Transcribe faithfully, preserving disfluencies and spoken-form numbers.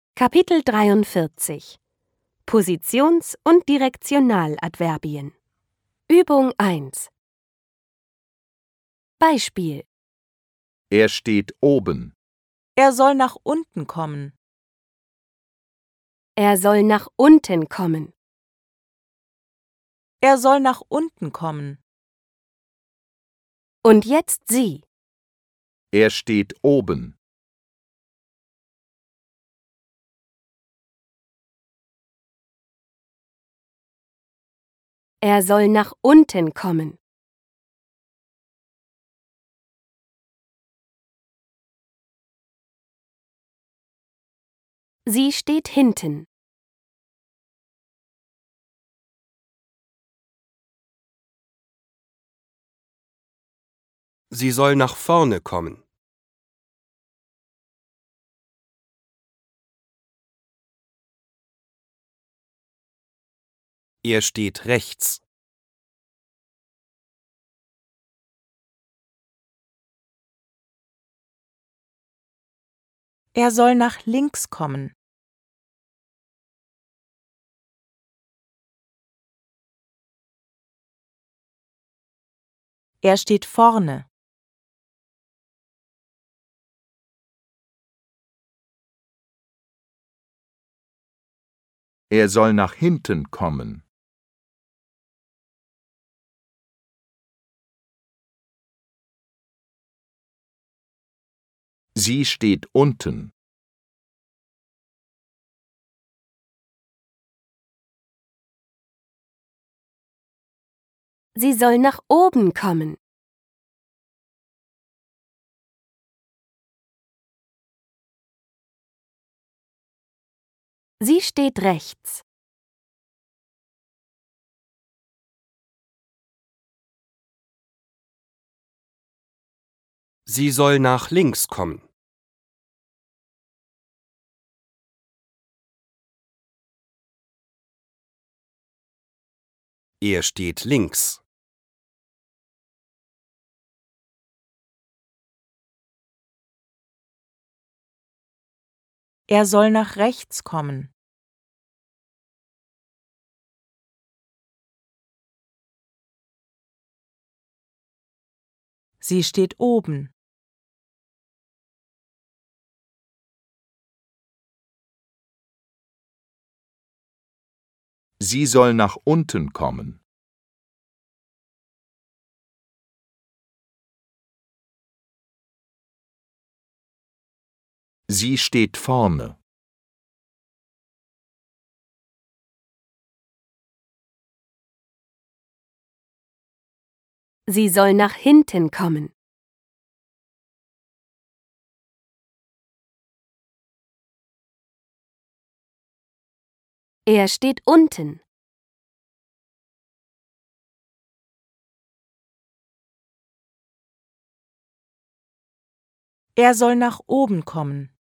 Kapitel dreiundvierzig Positions- und Direktionaladverbien. Übung eins. Beispiel: Er steht oben. Er soll nach unten kommen. Er soll nach unten kommen. Er soll nach unten kommen. Und jetzt Sie. Er steht oben. Er soll nach unten kommen. Sie steht hinten. Sie soll nach vorne kommen. Er steht rechts. Er soll nach links kommen. Er steht vorne. Er soll nach hinten kommen. Sie steht unten. Sie soll nach oben kommen. Sie steht rechts. Sie soll nach links kommen. Er steht links. Er soll nach rechts kommen. Sie steht oben. Sie soll nach unten kommen. Sie steht vorne. Sie soll nach hinten kommen. Er steht unten. Er soll nach oben kommen.